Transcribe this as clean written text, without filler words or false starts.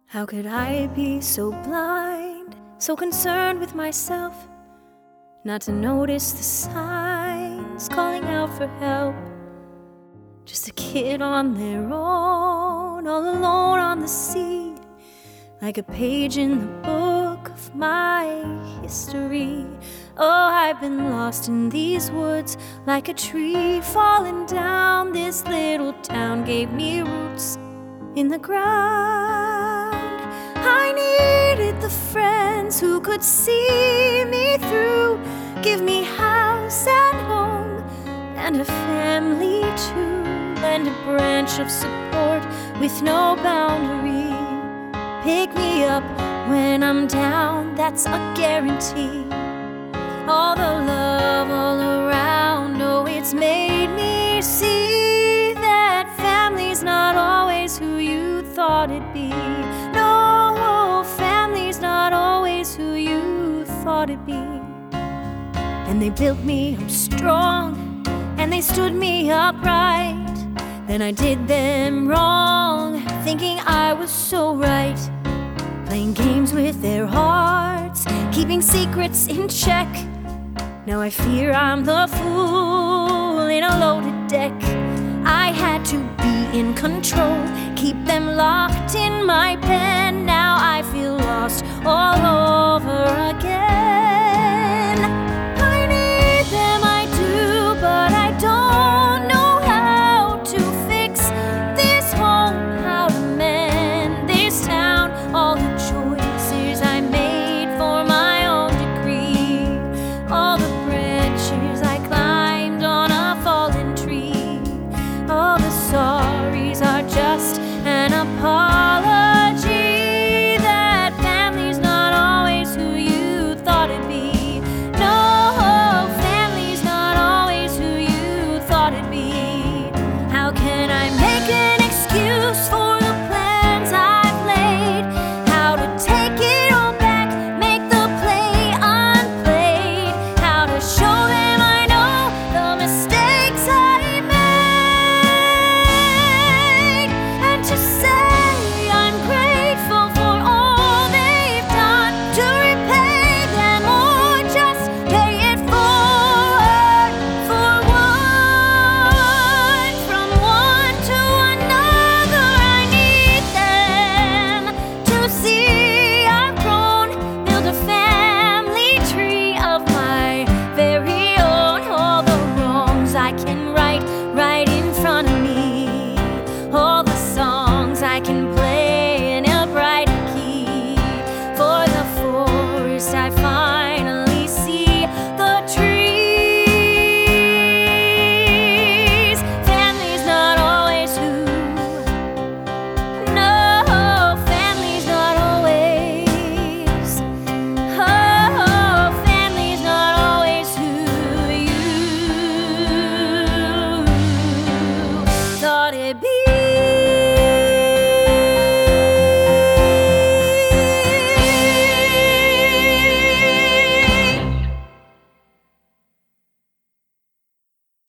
How could I be so blind, so concerned with myself, not to notice the signs calling out for help? Just a kid on their own, all alone on the sea, like a page in the book of my history. Oh, I've been lost in these woods, like a tree falling down. This little town gave me roots in the ground. I needed the friends who could see me through, give me house and home and a family too, and a branch of support with no boundary. Pick me up when I'm down, that's a guarantee. All the love all around, oh, it's made me see that family's not always who you thought it'd be. No, family's not always who you thought it'd be. And they built me up strong, and they stood me upright. Then I did them wrong, thinking I was so right, playing games with their hearts, keeping secrets in check. Now I fear I'm the fool in a loaded deck. I had to be in control, keep them locked in my pen. Now I feel lost all over.